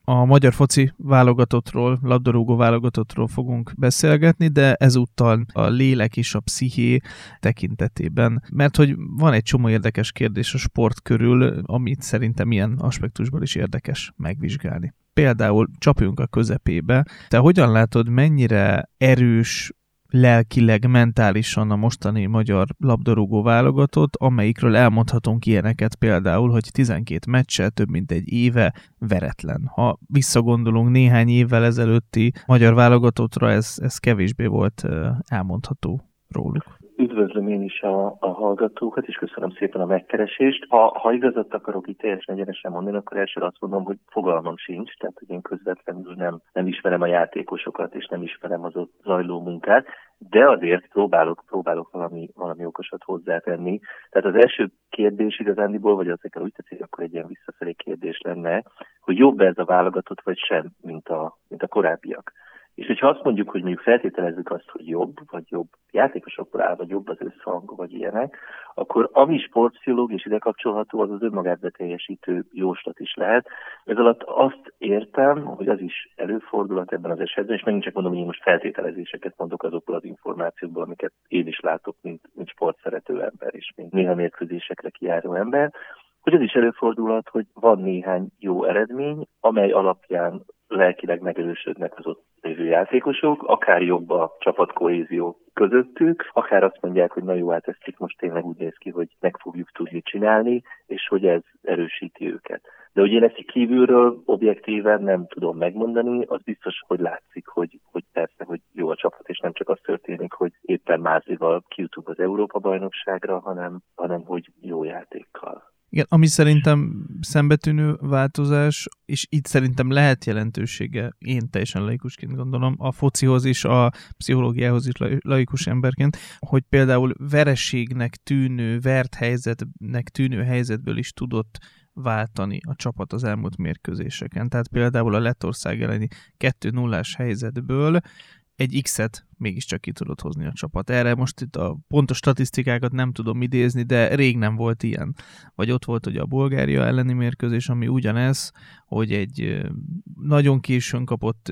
A magyar foci válogatottról, labdarúgó válogatottról fogunk beszélgetni, de ezúttal a lélek és a psziché tekintetében, mert hogy van egy csomó érdekes kérdés a sport körül, amit szerintem ilyen aspektusból is érdekes megvizsgálni. Például csapjunk a közepébe. Te hogyan látod, mennyire erős lelkileg, mentálisan a mostani magyar labdarúgó válogatott, amelyikről elmondhatunk ilyeneket például, hogy 12 meccsel több mint egy éve veretlen. Ha visszagondolunk néhány évvel ezelőtti magyar válogatottra, ez kevésbé volt elmondható róluk. Üdvözlöm én is a hallgatókat, és köszönöm szépen a megkeresést. Ha igazat akarok itt teljesen egyenesen mondani, akkor elsőre azt mondom, hogy fogalmam sincs, tehát hogy én közvetlenül nem ismerem a játékosokat, és nem ismerem az ott zajló munkát, de azért próbálok valami okosat hozzátenni. Tehát az első kérdés igazándiból, vagy azért úgy tetszik, akkor egy ilyen visszafelé kérdés lenne, hogy jobb ez a válogatott, vagy sem, mint a korábbiak. És hogyha azt mondjuk, hogy mondjuk feltételezzük azt, hogy jobb, vagy jobb játékosokból áll, vagy jobb az összhang, vagy ilyenek, akkor ami sportpszichológia és ide kapcsolható, az önmagát beteljesítő jóslat is lehet. Ez alatt azt értem, hogy az is előfordulhat ebben az esetben, és megint csak mondom, hogy én most feltételezéseket mondok azokból az információkból, amiket én is látok, mint sportszerető ember, és mint néha mérkőzésekre kijáró ember, hogy az is előfordulhat, hogy van néhány jó eredmény, amely alapján lelkileg megerősödnek az ott lévő játékosok, akár jobb a csapatkohézió közöttük, akár azt mondják, hogy na jó, hát ezt itt most tényleg úgy néz ki, hogy meg fogjuk tudni csinálni, és hogy ez erősíti őket. De hogy én ezt kívülről objektíven nem tudom megmondani, az biztos, hogy látszik, hogy persze, hogy jó a csapat, és nem csak az történik, hogy éppen Mázlival kijutunk az Európa-bajnokságra, hanem hogy jó játékkal. Igen, ami szerintem szembetűnő változás, és itt szerintem lehet jelentősége, én teljesen laikusként gondolom, a focihoz is, a pszichológiához is laikus emberként, hogy például vereségnek tűnő, vert helyzetnek tűnő helyzetből is tudott váltani a csapat az elmúlt mérkőzéseken. Tehát például a Lettország elleni 2-0-ás helyzetből egy X-et mégiscsak ki tudott hozni a csapat. Erre most itt a pontos statisztikákat nem tudom idézni, de rég nem volt ilyen. Vagy ott volt ugye a Bulgária elleni mérkőzés, ami ugyanez, hogy egy nagyon későn kapott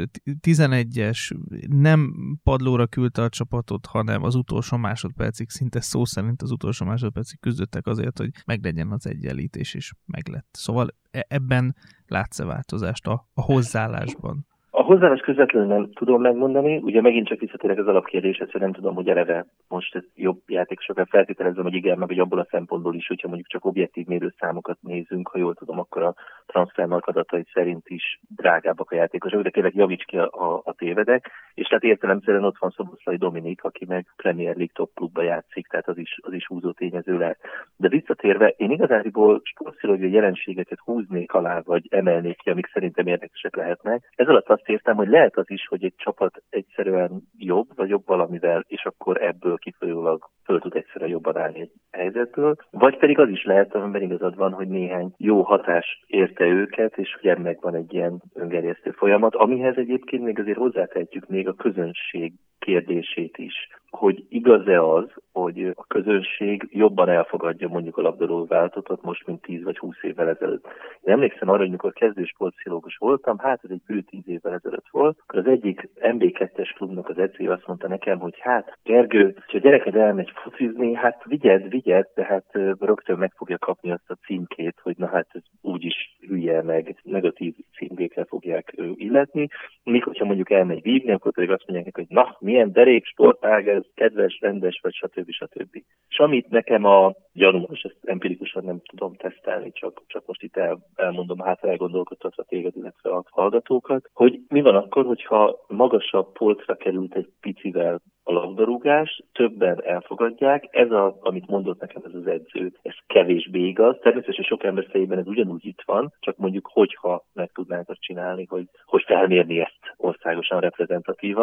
11-es, nem padlóra küldte a csapatot, hanem az utolsó másodpercig, szinte szó szerint az utolsó másodpercig küzdöttek azért, hogy meglegyen az egyenlítés, és meglett. Szóval ebben látsz-e változást a hozzáállásban? A hozzáállás közvetlenül nem tudom megmondani, ugye megint csak visszatérek az alapkérdéshez, hogy nem tudom, hogy eleve most jobb játékosokat feltételezem, hogy igen, meg hogy abból a szempontból is, hogyha mondjuk csak objektív mérőszámokat nézünk, ha jól tudom, akkor a transfermarkt adatai szerint is drágábbak a játékosok, de kérlek javíts ki a tévedek, és tehát értelemszerűen ott van Szoboszlai Dominik, aki meg Premier League top klubba játszik, tehát az is húzó tényező lehet. De visszatérve, én igazából sportpszichológiai jelenségeket húznék alá, vagy emelnék ki, amik szerintem érdekesek lehetnek. Ez alatt azt értem, hogy lehet az is, hogy egy csapat egyszerűen jobb, vagy jobb valamivel, és akkor ebből kifolyólag föl tud egyszerűen jobban állni egy helyzetből. Vagy pedig az is lehet, amiben igazad van, hogy néhány jó hatás érte őket, és hogy ennek van egy ilyen öngerjesztő folyamat, amihez egyébként még azért hozzátehetjük még a közönség kérdését is, hogy igaz-e az, hogy a közönség jobban elfogadja mondjuk a labdarúgó válogatotot most, mint 10 vagy 20 évvel ezelőtt. Én emlékszem arra, hogy mikor kezdő sportpszichológus voltam, hát ez egy bő 10 évvel ezelőtt volt, akkor az egyik MB2-es klubnak az edzője azt mondta nekem, hogy hát Gergő, ha a gyereked elmegy focizni, hát vigyed, de hát rögtön meg fogja kapni azt a címkét, hogy na hát ez úgyis hülye, meg negatív címkékre fogják illetni. Míg hogyha mondjuk elmegy vívni, akkor pedig azt mondják, hogy na, milyen derék sportág ez, kedves, rendes, vagy stb. És amit nekem a gyanúm, és ezt empirikusan nem tudom tesztelni, csak most itt elmondom, hát elgondolkodtatva téged, illetve a hallgatókat, hogy mi van akkor, hogyha magasabb polcra került egy picivel a labdarúgás, többen elfogadják, amit mondott nekem ez az edző, ez kevésbé igaz. Természetesen sok ember fejében ez ugyanúgy itt van, csak mondjuk hogyha meg tudnánk azt csinálni, hogy felmérni ezt országosan reprezentatívan,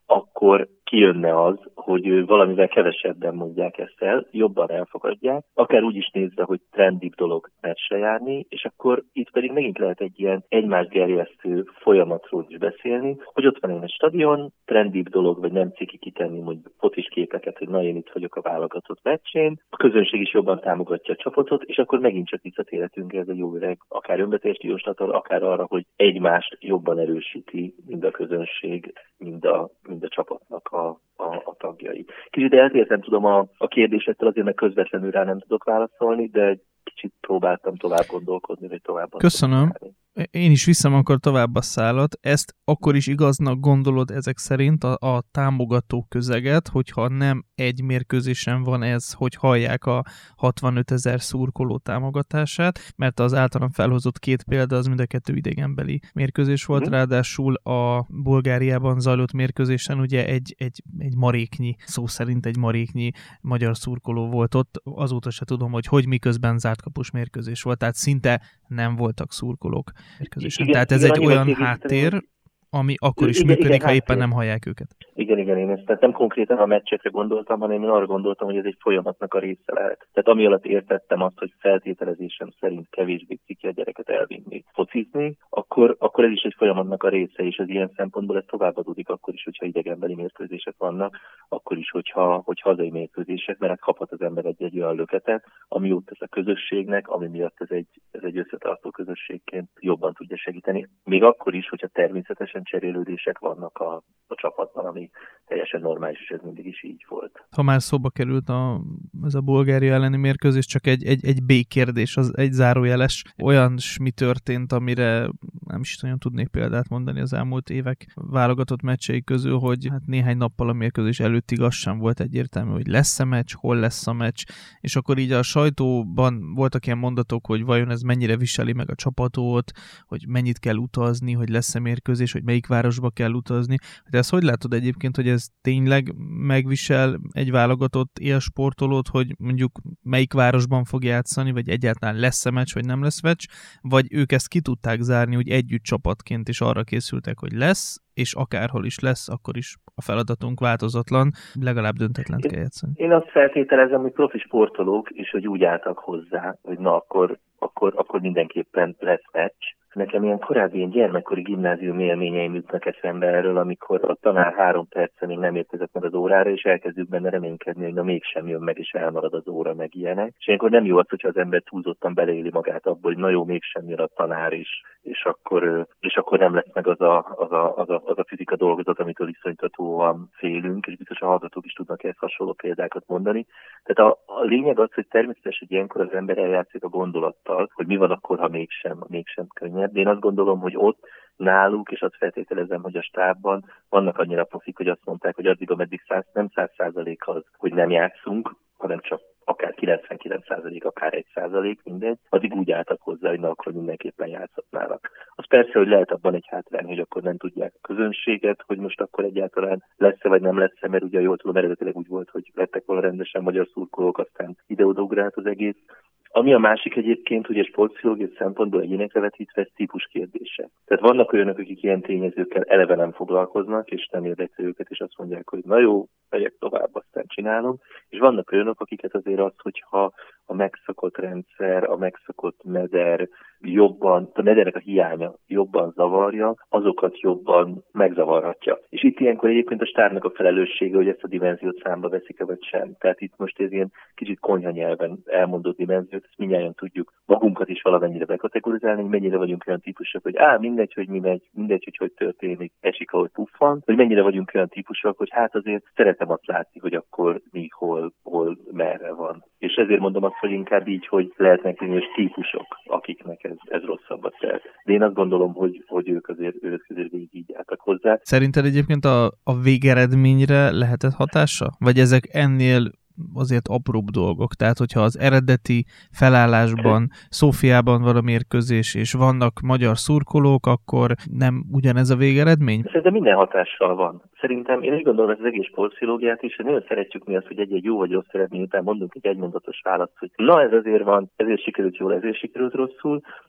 akkor kijönne az, hogy valamivel kevesebben mondják ezt el, jobban elfogadják, akár úgy is nézve, hogy trendibb dolog meccsre járni, és akkor itt pedig megint lehet egy ilyen egymást gerjesztő folyamatról is beszélni, hogy ott van egy stadion, trendibb dolog, vagy nem ciki kitenni mondjuk focis képeket, hogy na én itt vagyok a válogatott meccsén, a közönség is jobban támogatja a csapatot, és akkor megint csak visszatérhetünk ez a jó öreg, akár önbeteljes jóslattól, akár arra, hogy egymást jobban erősíti mind a közönség, mind a csapatnak a tagjai. Kicsit eltértem tudom a kérdésettől, azért meg közvetlenül rá nem tudok válaszolni, de kicsit próbáltam tovább gondolkodni, vagy tovább. Köszönöm. Én is viszem akkor tovább a szálat. Ezt akkor is igaznak gondolod ezek szerint a támogató közeget, hogyha nem egy mérkőzésen van ez, hogy hallják a 65 000 szurkoló támogatását, mert az általam felhozott két példa az mind a kettő idegenbeli mérkőzés volt, ráadásul a Bulgáriában zajlott mérkőzésen ugye egy maréknyi, szó szerint egy maréknyi magyar szurkoló volt ott, azóta se tudom, hogy miközben zártkapus mérkőzés volt, tehát szinte nem voltak szurkolók mérkőzésen. Igen, tehát ez egy olyan háttér, ami akkor is működik, ha éppen nem hallják őket. Igen, én ezt tehát nem konkrétan a meccsekre gondoltam, hanem én arra gondoltam, hogy ez egy folyamatnak a része lehet. Tehát ami alatt értettem azt, hogy feltételezésem szerint kevésbé ciki a gyereket elvinni, focizni, akkor ez is egy folyamatnak a része, és az ilyen szempontból ez továbbadódik akkor is, hogyha idegenbeli mérkőzések vannak, akkor is, hogyha hazai mérkőzések, mert hát kaphat az ember egy olyan löketet, ami jót tesz a közösségnek, ami miatt ez egy összetartó közösségként jobban tudja segíteni. Még akkor is, hogyha természetesen cserélődések vannak a csapatban, ami teljesen normális, és ez mindig is így volt. Ha már szóba került ez a Bulgária elleni mérkőzés, csak egy B-kérdés, az egy zárójeles. Olyan mi történt, amire nem is nagyon tudnék példát mondani az elmúlt évek válogatott meccsei közül, hogy hát néhány nappal a mérkőzés előttig az sem volt egyértelmű, hogy lesz-e meccs, hol lesz a meccs, és akkor így a sajtóban voltak ilyen mondatok, hogy vajon ez mennyire viseli meg a csapatot, hogy mennyit kell utazni, hogy lesz-e mérkőzés, hogy melyik városba kell utazni. De ezt hogy látod egyébként, hogy ez tényleg megvisel egy válogatott élsportolót, hogy mondjuk melyik városban fog játszani, vagy egyáltalán lesz-e meccs, vagy nem lesz meccs, vagy ők ezt ki tudták zárni, hogy együtt csapatként is arra készültek, hogy lesz, és akárhol is lesz, akkor is a feladatunk változatlan, legalább döntetlent kell játszani. Én azt feltételezem, hogy profi sportolók is, hogy úgy álltak hozzá, hogy na akkor mindenképpen lesz meccs. Nekem ilyen korábbi ilyen gyermekkori gimnázium élményeim jutnak eszembe erről, amikor a tanár 3 percen még nem érkezett meg az órára, és elkezdjük benne reménykedni, hogy na mégsem jön meg, és elmarad az óra, meg ilyenek. És ilyenkor nem jó az, hogyha az ember túlzottan beleéli magát abból, hogy na jó, mégsem jön a tanár is, és akkor nem lesz meg az a fizika dolgozat, amitől iszonytatóan félünk, és biztos a hallgatók is tudnak ezt hasonló példákat mondani. Tehát a lényeg az, hogy természetesen ilyenkor az ember eljátszik a gondolattal, hogy mi van akkor, ha mégsem könnyebb. De én azt gondolom, hogy ott náluk, és azt feltételezem, hogy a stábban vannak annyira profik, hogy azt mondták, hogy addig, ameddig nem 100% az, hogy nem játszunk, hanem csak akár 99%, akár 1%, mindegy, addig úgy álltak hozzá, hogy na, akkor mindenképpen játszhatnának. Az persze, hogy lehet abban egy hátrány, hogy akkor nem tudják a közönséget, hogy most akkor egyáltalán lesz-e vagy nem lesz-e, mert ugye jól tudom, eredetileg úgy volt, hogy lettek volna rendesen magyar szurkolók, aztán ide-oda az egész. Ami a másik egyébként, hogy egy sportpszichológiai szempontból egyénekre vetítve, ez típus kérdése. Tehát vannak olyanok, akik ilyen tényezőkkel eleve nem foglalkoznak, és nem érdekli őket, és azt mondják, hogy na jó, megyek tovább, aztán csinálom. És vannak olyanok, akiket azért az, hogyha a megszokott rendszer, a megszokott meder jobban, a medernek a hiánya jobban zavarja, azokat jobban megzavarhatja. És itt ilyenkor egyébként a stábnak a felelőssége, hogy ezt a dimenziót számba veszik-e vagy sem. Tehát itt most ez ilyen kicsit konyha nyelven elmondott dimenziót, ezt mindjárt tudjuk magunkat is valamennyire bekategorizálni, hogy mennyire vagyunk olyan típusok, hogy mindegy, hogy mi megy, mindegy, hogy történik, esik, ahogy puffan, hogy mennyire vagyunk olyan típusok, hogy hát azért szeretem azt látni, hogy akkor mi hol merre van. És ezért mondom azt, hogy inkább így, hogy lehetnek bizonyos típusok, akiknek ez rosszabbat tesz. De én azt gondolom, hogy ők azért végig így álltak hozzá. Szerinted egyébként a végeredményre lehetett hatása? Vagy ezek ennél azért apróbb dolgok. Tehát, hogyha az eredeti felállásban, Szófiában van a mérkőzés, és vannak magyar szurkolók, akkor nem ugyanez a végeredmény? Szerintem minden hatással van. Szerintem én úgy gondolom, hogy az egész sportpszichológiát is, hogy nagyon szeretjük mi azt, hogy egy jó vagy rossz eredmény után mondunk egy egymondatos választ, hogy na ez azért van, ezért sikerült jól, ezért sikerült rosszul.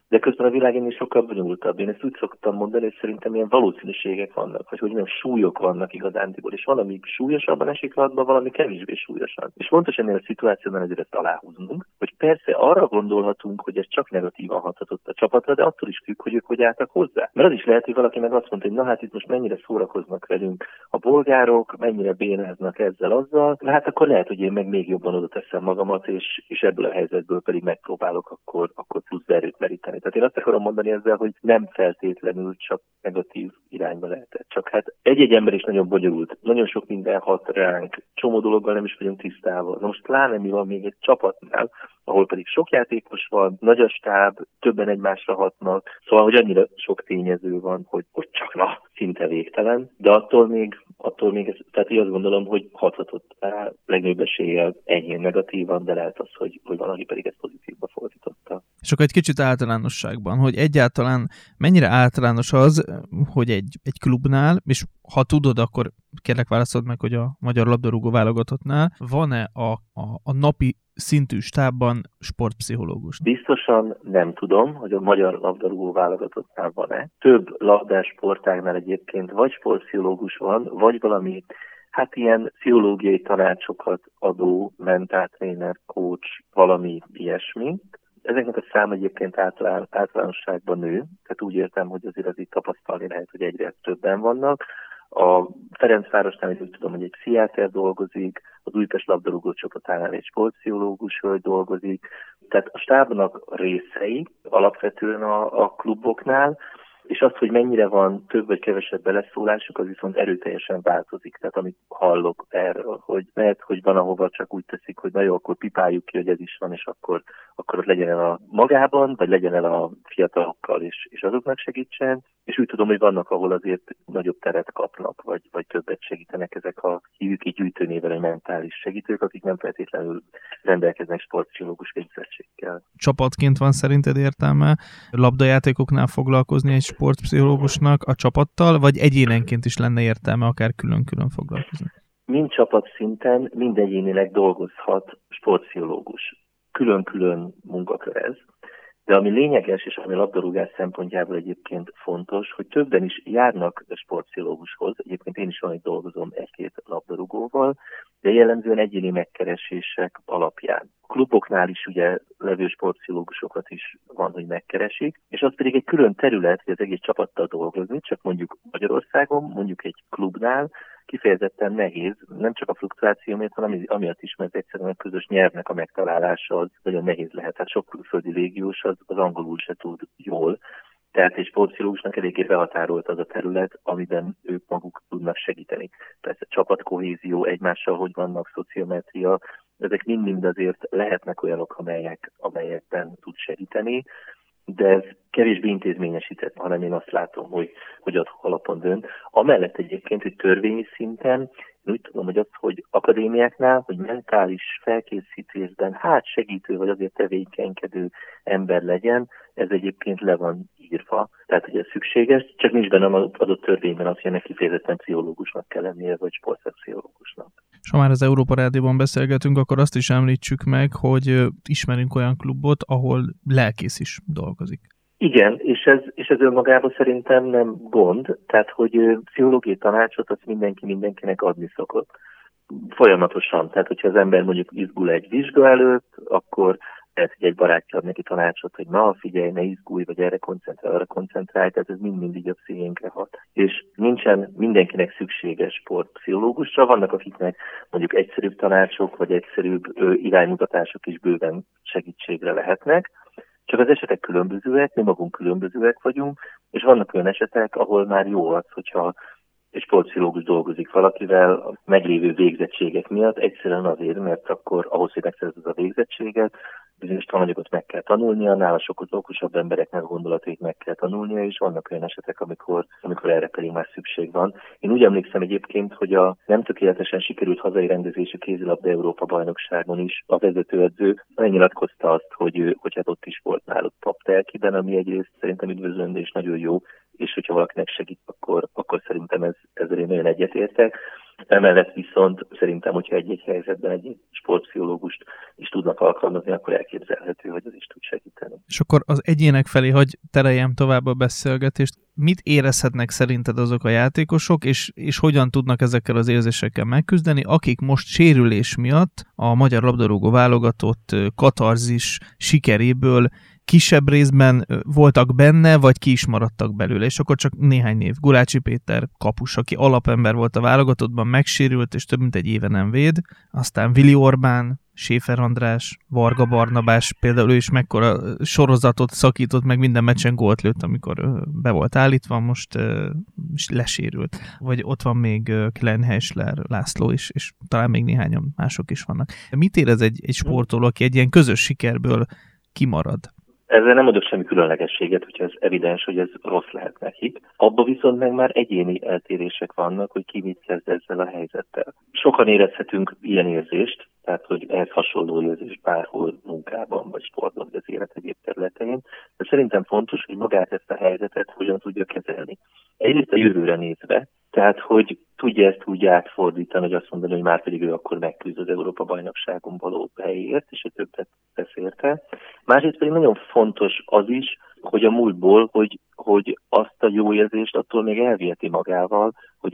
De közben a világ ennél sokkal bonyolultabb. Én ezt úgy szoktam mondani, hogy szerintem ilyen valószínűségek vannak, vagy hogy nem súlyok vannak igazándiból, és valami súlyosabban esik latba, valami kevésbé súlyosan. És fontos ennél a szituációban ezért ezt aláhúznunk, hogy persze arra gondolhatunk, hogy ez csak negatívan hathatott a csapatra, de attól is függ, hogy ők hogy álltak hozzá. Mert az is lehet, hogy valaki meg azt mondta, hogy na hát itt most mennyire szórakoznak velünk a bolgárok, mennyire bénáznak ezzel-azzal, hát akkor lehet, hogy én meg még jobban oda teszem magamat, és ebből a helyzetből pedig megpróbálok akkor plusz erőt meríteni. Tehát én azt akarom mondani ezzel, hogy nem feltétlenül csak negatív irányba lehetett. Csak hát egy-egy ember is nagyon bonyolult. Nagyon sok minden hat ránk. Csomó dologgal nem is vagyunk tisztában. Na most pláne mi van még egy csapatnál, ahol pedig sok játékos van, nagy a stáb, többen egymásra hatnak. Szóval, hogy annyira sok tényező van, hogy csak szinte végtelen. De attól még ez, tehát így azt gondolom, hogy hathatott rá legnagyobb eséllyel enyhén negatívan, de lehet az, hogy valaki pedig ezt pozitívba fordította. És akkor egy kicsit általánosságban, hogy egyáltalán mennyire általános az, hogy egy klubnál, és ha tudod, akkor kérlek válaszold meg, hogy a magyar labdarúgó válogatottnál van-e a napi szintű stábban sportpszichológus? Biztosan nem tudom, hogy a magyar labdarúgó válogatottnál van-e. Több labdás sportágnál egyébként vagy sportpszichológus van, vagy valami ilyen pszichológiai tanácsokat adó mentáltréner, coach, valami ilyesmi. Ezeknek a szám egyébként általánosságban nő, tehát úgy értem, hogy azért az itt tapasztalni lehet, hogy egyre többen vannak. A Ferencvárosnál úgy tudom, hogy egy pszichiáter dolgozik, az Újpest labdarúgó csapatánál egy sportpszichológus hölgy dolgozik. Tehát a stábnak részei alapvetően a kluboknál, és az, hogy mennyire van több vagy kevesebb beleszólásuk, az viszont erőteljesen változik. Tehát amit hallok erről, hogy lehet, hogy van, ahova csak úgy teszik, hogy na jó, akkor pipáljuk ki, hogy ez is van, és akkor ott legyen el a magában, vagy legyen el a fiatalokkal, és azoknak segítsen. És úgy tudom, hogy vannak, ahol azért nagyobb teret kapnak, vagy többet segítenek ezek a hívjuk így gyűjtőnével, egy mentális segítők, akik nem feltétlenül rendelkeznek sportpszichológus képzettséggel. Csapatként van szerinted értelme labdajátékoknál foglalkozni egy sportpszichológusnak a csapattal, vagy egyénenként is lenne értelme akár külön-külön foglalkozni? Mind csapatszinten, mind egyénileg dolgozhat sportpszichológus. Külön-külön munkakör ez. De ami lényeges, és ami labdarúgás szempontjából egyébként fontos, hogy többen is járnak a sportpszichológushoz. Egyébként én is van, hogy dolgozom egy-két labdarúgóval, de jellemzően egyéni megkeresések alapján. A kluboknál is ugye levő sportpszichológusokat is van, hogy megkeresik, és az pedig egy külön terület, hogy az egész csapattal dolgozni, csak mondjuk Magyarországon, mondjuk egy klubnál kifejezetten nehéz, nem csak a fluktuáció miatt, hanem amiatt is, mert egyszerűen a közös nyelvnek a megtalálása az nagyon nehéz lehet. Hát sok külföldi légiós az angolul se tud jól, tehát egy sportpszichológusnak eléggé behatárolt az a terület, amiben ők maguk tudnak segíteni. Persze csapatkohézió, egymással hogy vannak, szociometria, ezek mind-mind azért lehetnek olyanok, amelyekben tud segíteni, de ez kevésbé intézményesített, hanem én azt látom, hogy adhok alapon dönt. Amellett egyébként, hogy törvényi szinten, én úgy tudom, hogy az, hogy akadémiáknál, hogy mentális felkészítésben segítő vagy azért tevékenykedő ember legyen, ez egyébként le van írva. Tehát, hogy ez szükséges, csak nincs benne az adott törvényben az, hogy ennek kifejezetten pszichológusnak kell lennie, vagy sportpszichológusnak. És ha már az Európa Rádióban beszélgetünk, akkor azt is említsük meg, hogy ismerünk olyan klubot, ahol lelkész is dolgozik. Igen, és ez önmagában szerintem nem gond, tehát hogy pszichológiai tanácsot azt mindenkinek adni szokott. Folyamatosan, tehát hogyha az ember mondjuk izgul egy vizsga előtt, akkor lehet, hogy egy barátja ad neki tanácsot, hogy na figyelj, ne izgulj, vagy arra koncentrálj, tehát ez mind így a pszichénkre hat. És nincsen mindenkinek szükséges sportpszichológusra, vannak akiknek mondjuk egyszerűbb tanácsok, vagy egyszerűbb iránymutatások is bőven segítségre lehetnek. Csak az esetek különbözőek, mi magunk különbözőek vagyunk, és vannak olyan esetek, ahol már jó az, hogyha egy sportpszichológus dolgozik valakivel a meglévő végzettségek miatt, egyszerűen azért, mert akkor ahhoz, hogy megszerzed a végzettséget, bizonyos tananyagot meg kell tanulnia, nála sokkal okosabb embereknek a gondolatait meg kell tanulnia, és vannak olyan esetek, amikor erre pedig már szükség van. Én úgy emlékszem egyébként, hogy a nem tökéletesen sikerült hazai rendezésű kézilabda Európa bajnokságon is a vezetőedző megnyilatkozta azt, hogy hát ott is volt náluk paptelkiben, ami egyrészt szerintem üdvözlendő és nagyon jó, és hogyha valakinek segít, akkor szerintem ezzel én nagyon egyetértek. Emellett viszont szerintem, hogyha egy-egy helyzetben egy sportpszichológust is tudnak alkalmazni, akkor elképzelhető, hogy az is tud segíteni. És akkor az egyének felé hagy tereljem tovább a beszélgetést. Mit érezhetnek szerinted azok a játékosok, és hogyan tudnak ezekkel az érzésekkel megküzdeni, akik most sérülés miatt a magyar labdarúgó válogatott katarzis sikeréből kisebb részben voltak benne, vagy ki is maradtak belőle, és akkor csak néhány név. Gulácsi Péter kapus, aki alapember volt a válogatottban, megsérült, és több mint egy éve nem véd. Aztán Vili Orbán, Séfer András, Varga Barnabás, például ő is mekkora sorozatot szakított, meg minden meccsen gólt lőtt, amikor be volt állítva, most lesérült. Vagy ott van még Klein Heisler László is, és talán még néhányan mások is vannak. Mit érez egy sportoló, aki egy ilyen közös sikerből kimarad? Ezzel nem adok semmi különlegességet, hogyha ez evidens, hogy ez rossz lehet nekik. Abba viszont meg már egyéni eltérések vannak, hogy ki mit kezd ezzel a helyzettel. Sokan érezhetünk ilyen érzést, tehát hogy ehhez hasonló érzés bárhol munkában vagy sportban, vagy az élet egyéb területein, de szerintem fontos, hogy magát ezt a helyzetet hogyan tudja kezelni. Egyrészt a jövőre nézve, tehát hogy tudja ezt úgy átfordítani, hogy azt mondani, hogy már pedig ő akkor megküzd az Európa-bajnokságon való helyért, és egy többet tesz érte. Másrészt pedig nagyon fontos az is, hogy a múltból, hogy azt a jó érzést attól még elviheti magával, hogy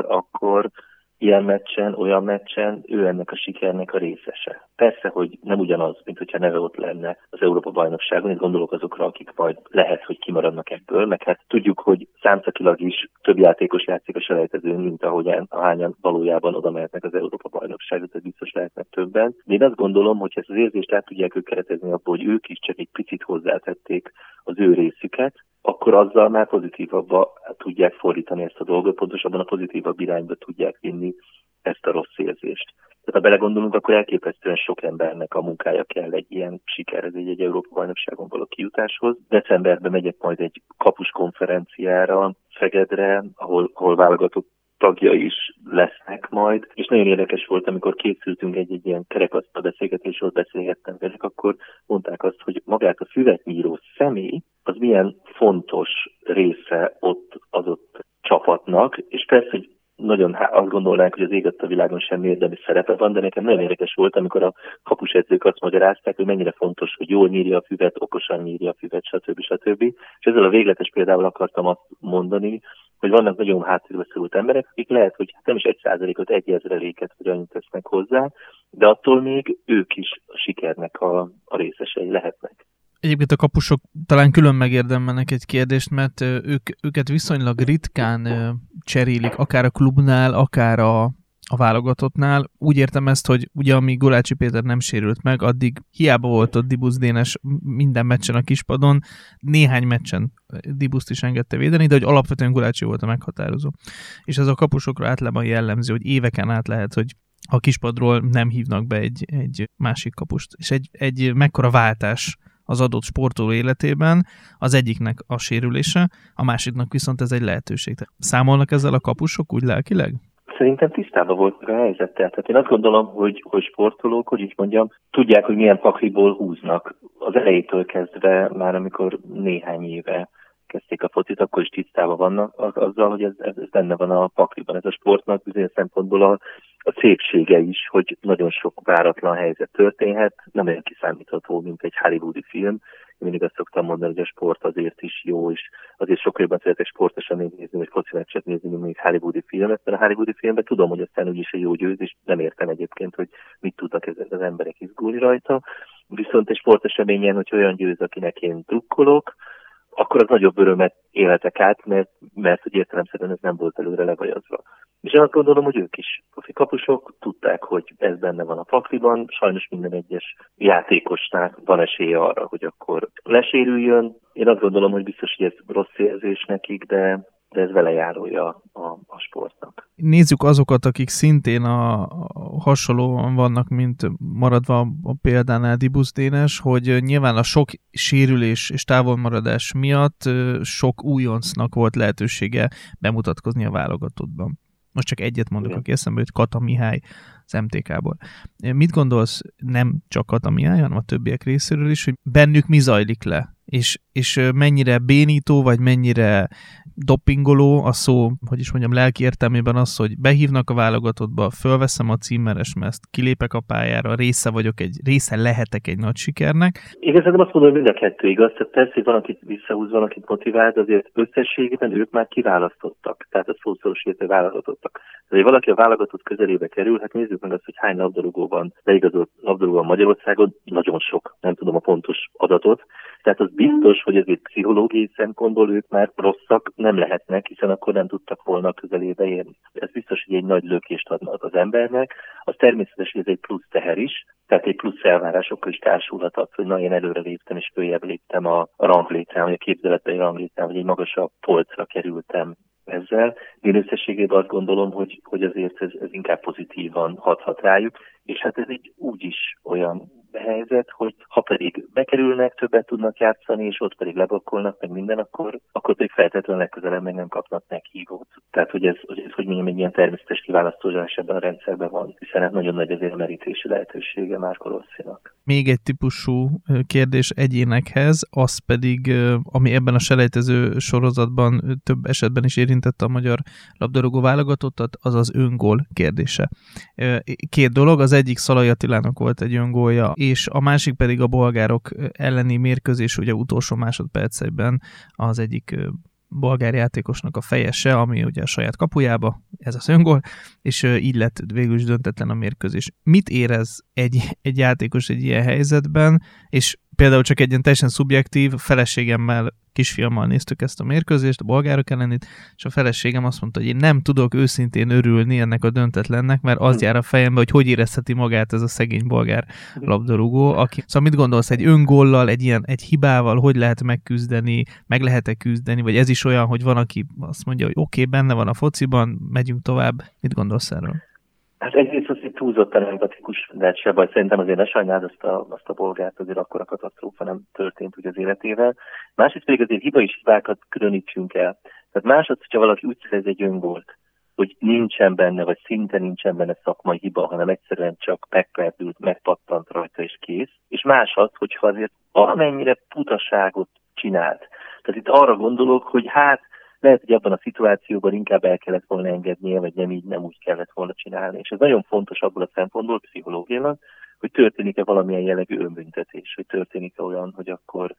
akkor ilyen meccsen, olyan meccsen ő ennek a sikernek a részese. Persze, hogy nem ugyanaz, mint hogyha neve ott lenne az Európa-bajnokságon, itt gondolok azokra, akik majd lehet, hogy kimaradnak ebből, meg hát tudjuk, hogy számszakilag is több játékos játszik a selejtezőn, mint ahányan valójában oda mehetnek az Európa-bajnokságra, tehát biztos lehetnek többen. De én azt gondolom, hogy ezt az érzést át tudják ők keretezni abból, hogy ők is csak egy picit hozzátették az ő részüket, akkor azzal már pozitívabba tudják fordítani ezt a dolgot, pontosabban a pozitívabb irányba tudják vinni ezt a rossz érzést. Tehát ha belegondolunk, akkor elképesztően sok embernek a munkája kell egy ilyen sikerhez, egy Európa-bajnokságon való kijutáshoz. Decemberben megyek majd egy kapus konferenciára Szegedre, ahol válogatott tagjai is lesznek majd, és nagyon érdekes volt, amikor készültünk egy ilyen kerekasztal beszélgetésről, beszélgettem velük, akkor mondták azt, hogy magát a füvet nyíró személy, az milyen fontos része ott az ott csapatnak, és persze, hogy nagyon azt gondolnánk, hogy az ég a világon semmi érdemi szerepe van, de nekem nagyon érdekes volt, amikor a kapusedzők azt magyarázták, hogy mennyire fontos, hogy jól nyírja a füvet, okosan nyírja a füvet, stb. És ezzel a végletes példával akartam azt mondani, hogy vannak nagyon háttérbe szorult emberek, akik lehet, hogy nem is 1%-ot, 1/1000-et vagy annyit tesznek hozzá, de attól még ők is a sikernek a részesei lehetnek. Egyébként a kapusok talán külön megérdemelnek egy kérdést, mert őket viszonylag ritkán cserélik, akár a klubnál, akár a válogatottnál. Úgy értem ezt, hogy ugye amíg Gulácsi Péter nem sérült meg, addig hiába volt ott Dibusz Dénes minden meccsen a kispadon, néhány meccsen Dibuszt is engedte védeni, de hogy alapvetően Gulácsi volt a meghatározó. És ez a kapusokra általában jellemző, hogy éveken át lehet, hogy a kispadról nem hívnak be egy másik kapust. És egy mekkora váltás az adott sportoló életében, az egyiknek a sérülése, a másiknak viszont ez egy lehetőség. Számolnak ezzel a kapusok úgy lelkileg? Szerintem tisztában voltak a helyzettel. Tehát én azt gondolom, hogy sportolók, hogy így mondjam, tudják, hogy milyen pakliból húznak. Az elejétől kezdve, már amikor néhány éve kezdték a focit, akkor is tisztában vannak azzal, hogy ez benne van a pakliban. Ez a sportnak bizonyos szempontból a szépsége is, hogy nagyon sok váratlan helyzet történhet, nem olyan kiszámítható, mint egy hollywoodi film. Én mindig azt szoktam mondani, hogy a sport azért is jó, és azért sokkal jobban szeretek sportosan nézni, vagy foci meccset nézni, mint egy hollywoodi filmet, mert a hollywoodi filmben tudom, hogy aztán úgyis egy jó győz, és nem értem egyébként, hogy mit tudnak ezek az emberek izgulni rajta. Viszont egy sporteseményen, hogy olyan győz, akinek én drukkolok, akkor az nagyobb örömet élhetek át, mert hogy értelemszerűen ez nem volt előre levajazva. És én azt gondolom, hogy ők is, profi kapusok, tudták, hogy ez benne van a pakliban, sajnos minden egyes játékosnak van esélye arra, hogy akkor lesérüljön. Én azt gondolom, hogy biztos, hogy ez rossz érzés nekik, de ez velejárója a sportnak. Nézzük azokat, akik szintén hasonlóan vannak, mint maradva a példánál Dibusz Dénes, hogy nyilván a sok sérülés és távolmaradás miatt sok újoncnak volt lehetősége bemutatkozni a válogatottban. Most csak egyet mondok, aki eszembe jut, Kata Mihály az MTK-ból. Mit gondolsz, nem csak Kata Mihály, hanem a többiek részéről is, hogy bennük mi zajlik le? És mennyire bénító, vagy mennyire dopingoló, a szó, hogy is mondjam, lelki értelmében az, hogy behívnak a válogatottba, fölveszem a címeres mezt, kilépek a pályára, része lehetek egy nagy sikernek. Igazából azt mondom, hogy mind a kettő igaz, tehát persze, hogy van, akit visszahúz, van, akit motivált, azért összességében ők már kiválasztottak, tehát a szószoros értő válogatottak. Tehát, ha valaki a válogatott közelébe kerül, hát nézzük meg azt, hogy hány labdarúgóban, leigazolt labdarúgóban Magyarországon, nagyon sok, nem tudom a pontos adatot. Tehát az biztos, hogy ezért pszichológiai szempontból ők már rosszak nem lehetnek, hiszen akkor nem tudtak volna a közelébe érni. Ez biztos, hogy egy nagy lökést adnak az embernek. Az természetesen, hogy ez egy plusz teher is, tehát egy plusz elvárásokkal is társulhat az, hogy na, én előre léptem és följebb léptem a ranglétrán, vagy a képzeletbeli ranglétrán, vagy egy magasabb polcra kerültem ezzel. Én összességében azt gondolom, hogy azért ez inkább pozitívan hathat rájuk, és hát ez egy úgyis olyan helyzet, hogy ha pedig bekerülnek, többet tudnak játszani, és ott pedig lebakkolnak, meg minden, akkor pedig feltétlenül legközelebb meg nem kapnak meghívót. Tehát, hogy ez hogy mondjam, egy ilyen természetes kiválasztás ebben a rendszerben van, hiszen hát nagyon nagy azért a merítési lehetősége Márko Rossinak. Még egy típusú kérdés egyénekhez, az pedig, ami ebben a selejtező sorozatban több esetben is érintette a magyar labdarúgó válogatottat, az az öngól kérdése. Két dolog, az egyik Szalai Attilának volt egy öngólja, és a másik pedig a bolgárok elleni mérkőzés, ugye utolsó másodpercekben az egyik bolgár játékosnak a fejese, ami ugye a saját kapujába, ez az öngól, és így lett végül is döntetlen a mérkőzés. Mit érez egy játékos egy ilyen helyzetben, és például csak egy ilyen teljesen szubjektív, feleségemmel, kisfiammal néztük ezt a mérkőzést, a bolgárok ellenét, és a feleségem azt mondta, hogy én nem tudok őszintén örülni ennek a döntetlennek, mert az jár a fejembe, hogy érezheti magát ez a szegény bolgár labdarúgó. Szóval mit gondolsz, egy öngóllal, egy hibával, hogy lehet megküzdeni, meg lehet-e küzdeni, vagy ez is olyan, hogy van, aki azt mondja, hogy oké, benne van a fociban, megyünk tovább. Mit gondolsz erről? Hát egyrészt az, hogy túlzottan empatikus, de se baj, szerintem azért ne sajnáld azt a bolgárt, azért akkora katasztrófa nem történt ugye az életével. Másrészt pedig azért hibákat különítsünk el. Tehát másodsz, hogyha valaki úgy szerez egy öngólt, hogy nincsen benne, vagy szinte nincsen benne szakmai hiba, hanem egyszerűen csak megperdült, megpattant rajta és kész. És másod, hogyha azért amennyire butaságot csinált. Tehát itt arra gondolok, hogy hát lehet, hogy abban a szituációban inkább el kellett volna engednie, vagy nem úgy kellett volna csinálni. És ez nagyon fontos abból a szempontból, pszichológiailag, hogy történik-e valamilyen jellegű önbüntetés, hogy történik-e olyan, hogy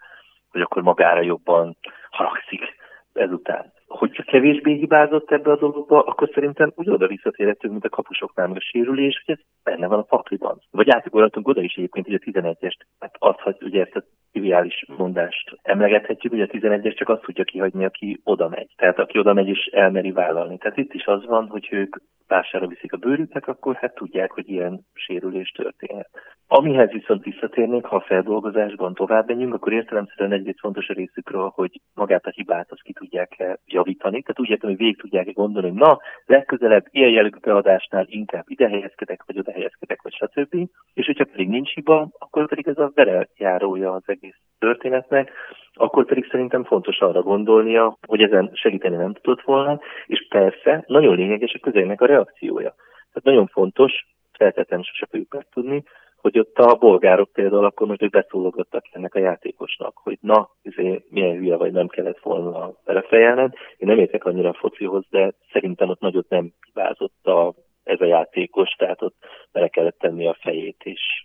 akkor magára jobban haragszik ezután. Hogyha kevésbé hibázott ebbe a dologba, akkor szerintem úgy oda visszatérhetünk, mint a kapusoknál meg a sérülés, hogy ez benne van a pakliban. Vagy átugorhatunk oda is egyébként, hogy a 11-est adhat, ugye ezt a triviális mondást emlegethetjük, hogy a 11-es csak azt tudja kihagyni, aki oda megy. Tehát aki oda megy és elmeri vállalni. Tehát itt is az van, hogy ők pására viszik a bőrüknek, akkor hát tudják, hogy ilyen sérülés történhet. Amihez viszont visszatérnénk, ha a feldolgozásban tovább menjünk, akkor értelemszerűen egyrészt fontos a részükről, hogy magát a hibát azt ki tudják javítani. Tehát úgy értem, hogy végig tudják gondolni, hogy na, legközelebb ilyen jellegű beadásnál inkább ide helyezkedek, vagy oda helyezkedek, vagy stb. És hogyha pedig nincs hiba, akkor pedig ez a velejárója az egész történetnek, akkor pedig szerintem fontos arra gondolnia, hogy ezen segíteni nem tudott volna, és persze nagyon lényeges a közegnek a reakciója. Tehát nagyon fontos, feltétlenül sose fogjuk megtudni, hogy ott a bolgárok például akkor most ők beszólogattak ennek a játékosnak, hogy na, milyen hülye vagy, nem kellett volna belefejelned. Én nem értek annyira a focihoz, de szerintem ott nagyot nem hibázott ez a játékos, tehát ott bele kellett tenni a fejét,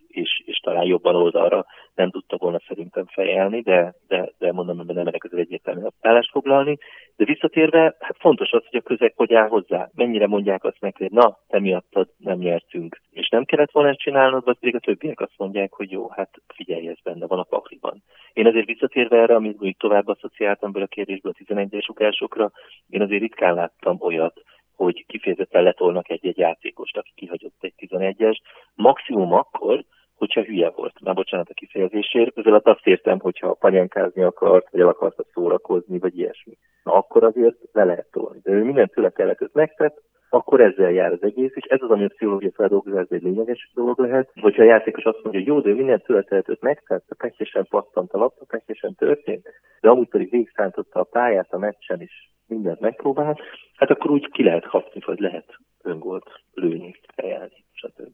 és talán jobban oldalra nem tudta volna szerintem fejelni, de mondom, hogy nem ennek az egyértelműen állást foglalni. De visszatérve, hát fontos az, hogy a közeg hogy áll hozzá. Mennyire mondják azt meg, hogy na, te miattad nem nyertünk, és nem kellett volna ezt csinálnod, vagy pedig a többiek azt mondják, hogy jó, hát figyelj, ez benne van a pakliban. Én azért visszatérve erre, amit úgy tovább asszociáltam belőle a kérdésből a 11-es ukásokra, én azért ritkán láttam olyat, hogy kifejezetten letolnak egy játékost, aki kihagyott egy 11-es, maximum akkor, hogyha hülye volt. Már bocsánat a kifejezésért, ezzel azt értem, hogyha panyánkázni akart, vagy el akarta szórakozni, vagy ilyesmi. Na akkor azért le lehet tolni. De ő mindent tőle telhetőt megtett, akkor ezzel jár az egész, és ez az, ami a pszichológia feldolgozás egy lényeges dolog lehet, hogyha a játékos azt mondja, hogy jó, de ő mindent tőle telhetőt megtett, a pekjesen pattant a labda, pekjesen történt, de amúgy pedig végigszántotta a pályát a meccsen is, mindent megpróbált, hát akkor úgy ki lehet kapni, vagy lehet öngolt lőni, fejelni, stb.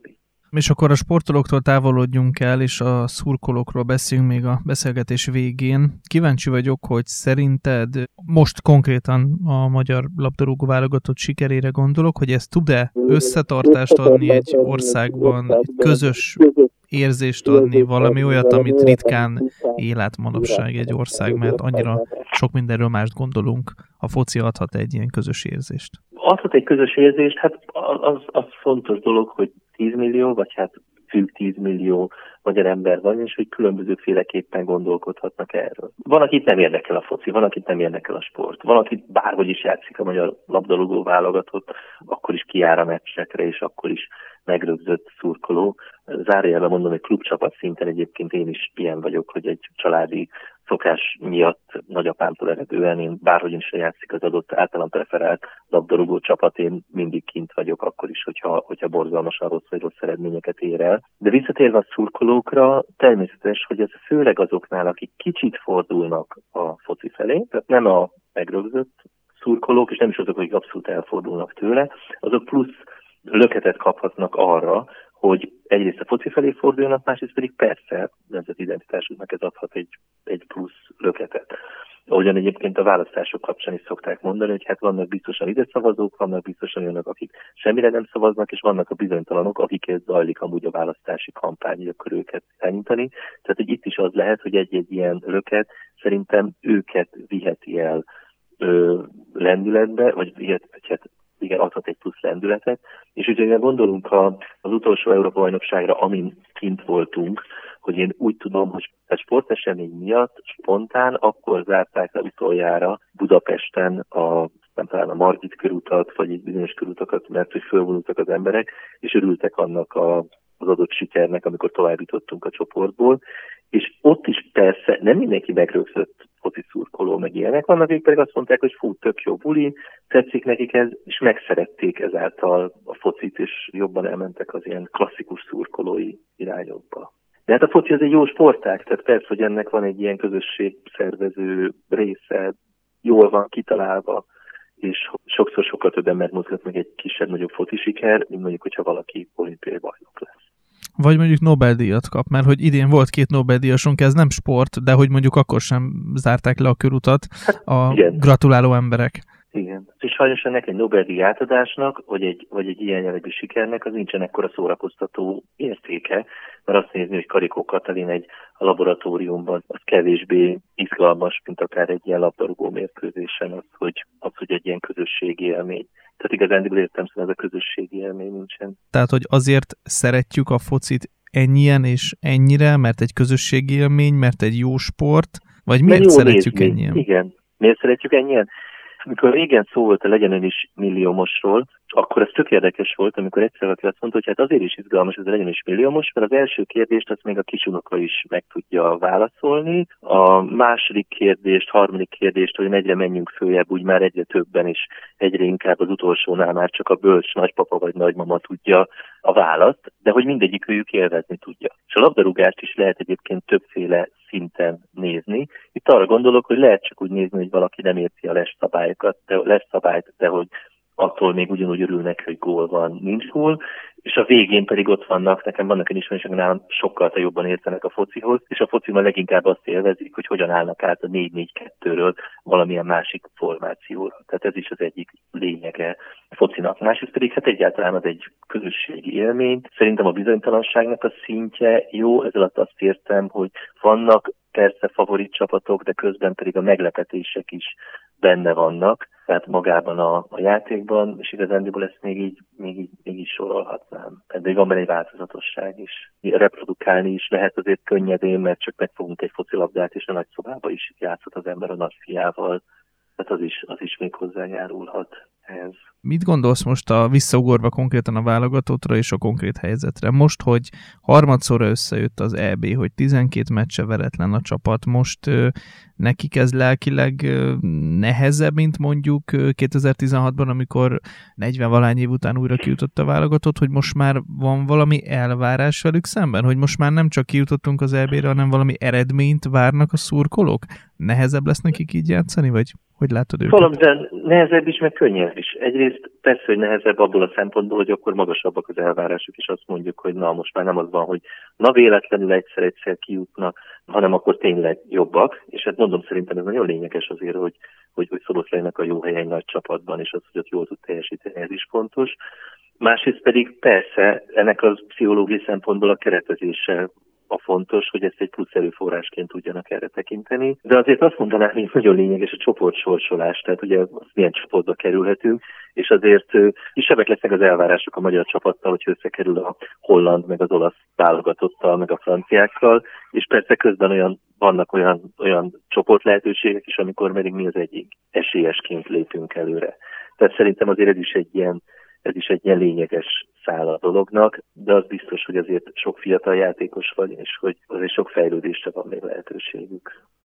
És akkor a sportolóktól távolodjunk el, és a szurkolókról beszéljünk még a beszélgetés végén. Kíváncsi vagyok, hogy szerinted most konkrétan a magyar labdarúgó válogatott sikerére gondolok, hogy ez tud-e összetartást adni egy országban, egy közös érzést adni, valami olyat, amit ritkán él át manapság egy ország, mert annyira sok mindenről mást gondolunk. A foci adhat egy ilyen közös érzést. Adhat egy közös érzést, hát az fontos dolog, hogy 10 millió, vagy hát fő 10 millió magyar ember van, és hogy különbözőféleképpen gondolkodhatnak erről. Van, akit nem érdekel a foci, van, akit nem érdekel a sport. Van, akit bárhogy is játszik a magyar labdarúgó válogatott, akkor is kijár a meccsekre, és akkor is megrögzött szurkoló. Zárójelben mondom, hogy klubcsapat szinten egyébként én is ilyen vagyok, hogy egy családi szokás miatt nagyapámtól eredően én bárhogy is játszik az adott általam preferált labdarúgó csapat, én mindig kint vagyok, akkor is, hogyha borzalmasan rossz vagy rossz eredményeket ér el. De visszatérve a szurkolókra, természetes, hogy ez főleg azoknál, akik kicsit fordulnak a foci felé, tehát nem a megrögzött szurkolók, és nem is azok, akik abszolút elfordulnak tőle, azok plusz löketet kaphatnak arra, hogy egyrészt a foci felé fordulnak, másrészt pedig persze nemzeti identitásuknak ez adhat egy plusz löketet. Ahogyan egyébként a választások kapcsán is szokták mondani, hogy hát vannak biztosan ide szavazók, vannak biztosan olyanok, akik semmire nem szavaznak, és vannak a bizonytalanok, akikhez zajlik amúgy a választási kampány, akkor őket irányítani. Tehát, hogy itt is az lehet, hogy egy ilyen löket szerintem őket viheti el lendületbe, vagy igen, adhat egy plusz lendületet. És ugye gondolunk az utolsó Európa-bajnokságra, amin kint voltunk, hogy én úgy tudom, hogy a sportesemény miatt spontán akkor zárták le utoljára Budapesten nem talán a Margit körutat, vagy egy bizonyos körutakat, mert hogy fölvonultak az emberek, és örültek annak az adott sikernek, amikor tovább jutottunk a csoportból. És ott is persze nem mindenki megrögzött foci szurkoló, meg ilyenek vannak, akik pedig azt mondták, hogy fú, tök jó buli, tetszik nekik ez, és megszerették ezáltal a focit, és jobban elmentek az ilyen klasszikus szurkolói irányokba. De hát a foci az egy jó sportág, tehát persze, hogy ennek van egy ilyen közösségszervező része, jól van kitalálva, és sokszor sokkal több embert mozgat meg egy kisebb-nagyobb foci siker, mint mondjuk, hogyha valaki olimpiai bajnok lesz. Vagy mondjuk Nobel-díjat kap, mert hogy idén volt 2 Nobel-díjasunk, ez nem sport, de hogy mondjuk akkor sem zárták le a körutat a gratuláló emberek. Igen. És sajnos ennek egy Nobel-díj átadásnak, vagy egy ilyen jellegű sikernek, az nincsen ekkora szórakoztató értéke, mert azt nézni, hogy Karikó Katalin a laboratóriumban, az kevésbé izgalmas, mint akár egy ilyen labdarúgó mérkőzésen, az, hogy egy ilyen közösségi élmény. Tehát igazán értelemszerűen ez a közösségi élmény nincsen. Tehát, hogy azért szeretjük a focit ennyien és ennyire, mert egy közösségi élmény, mert egy jó sport, vagy miért szeretjük ennyien? Igen. Miért szeretjük ennyien? Amikor régen szó volt a Legyen Ön is milliómosról, akkor ez tök érdekes volt, amikor egyszer valaki azt mondta, hogy hát azért is izgalmas ez a Legyen is milliómos, mert az első kérdést azt még a kisunoka is meg tudja válaszolni. A második kérdést, harmadik kérdést, hogy egyre menjünk följebb, úgy már egyre többen, és egyre inkább az utolsónál már csak a bölcs nagypapa vagy nagymama tudja a választ, de hogy mindegyik őjük élvezni tudja. És a labdarúgást is lehet egyébként többféle szinten nézni. Itt arra gondolok, hogy lehet csak úgy nézni, hogy valaki nem érti a lesz-szabályt, de hogy attól még ugyanúgy örülnek, hogy gól van, nincs gól, és a végén pedig ott vannak, nekem vannak egy ismerősök, nálam sokkal jobban értenek a focihoz, és a fociban leginkább azt élvezik, hogy hogyan állnak át a 4-4-2-ről valamilyen másik formációra. Tehát ez is az egyik lényege a focinak. Másrészt pedig hát egyáltalán az egy közösségi élmény. Szerintem a bizonytalanságnak a szintje jó, ezzel azt értem, hogy vannak persze favorit csapatok, de közben pedig a meglepetések is benne vannak, tehát magában a játékban, és igazándiból ezt még így sorolhatnám. De van benne egy változatosság is. Reprodukálni is lehet azért könnyedén, mert csak megfogunk egy focilabdát, és a nagyszobába is játszhat az ember a nagyfiával. Tehát az is még hozzájárulhat ehhez. Mit gondolsz most visszaugorva konkrétan a válogatottra és a konkrét helyzetre? Most, hogy harmadszorra összejött az EB, hogy 12 meccse veretlen a csapat, most nekik ez lelkileg nehezebb, mint mondjuk 2016-ban, amikor 40-valány év után újra kijutott a válogatott, hogy most már van valami elvárás velük szemben, hogy most már nem csak kijutottunk az EB-re, hanem valami eredményt várnak a szurkolók? Nehezebb lesz nekik így játszani, vagy hogy látod őket? Valamilyen nehezebb is, meg könnyebb is. Egyrészt persze, hogy nehezebb abból a szempontból, hogy akkor magasabbak az elvárások, és azt mondjuk, hogy na, most már nem az van, hogy na véletlenül egyszer kijutnak, hanem akkor tényleg jobbak. És hát mondom, szerintem ez nagyon lényeges azért, hogy Szoboszlainak a jó helye egy nagy csapatban, és az, hogy ott jól tud teljesíteni, ez is fontos. Másrészt pedig persze ennek az pszichológiai szempontból a keretezése a fontos, hogy ezt egy plusz erőforrásként tudjanak erre tekinteni. De azért azt mondanám, hogy nagyon lényeges a csoportsorsolás, tehát ugye milyen csoportba kerülhetünk, és azért kisebbek lesznek az elvárások a magyar csapattal, hogy összekerül a holland, meg az olasz válogatottal, meg a franciákkal, és persze közben vannak olyan csoportlehetőségek is, amikor pedig mi az egyik esélyesként lépünk előre. Tehát szerintem azért ez is egy ilyen lényeges szál a dolognak, de az biztos, hogy azért sok fiatal játékos van, és hogy azért sok fejlődésre van még lehetőségük.